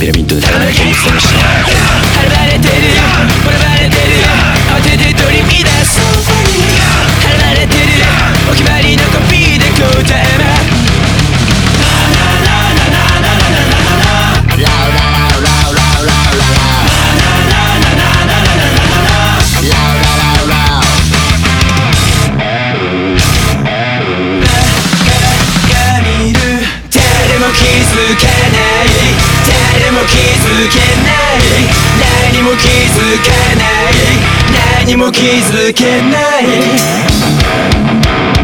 ピラミッドで高めな現実の下払われてるもらわれてる慌てて取り乱す払われてるお決まりのコピーで答えま気づかない誰も気づけない何も気づかない何も気づけない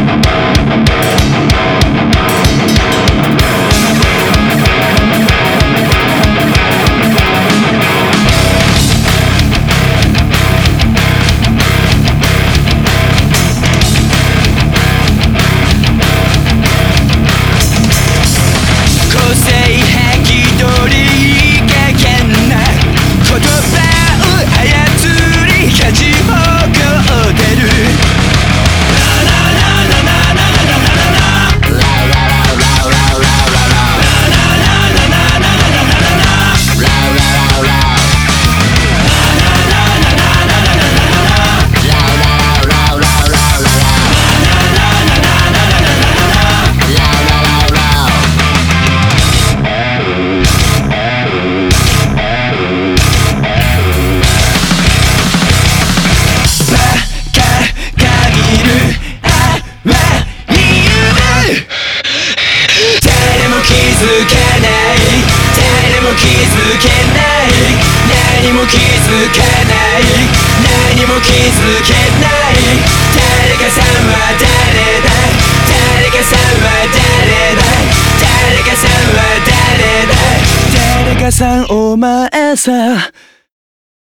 気づかない誰も気づけない何も気づかない何も気づけない誰かさんは誰だ誰かさんは誰だ誰かさんは誰だ誰かさんお前さ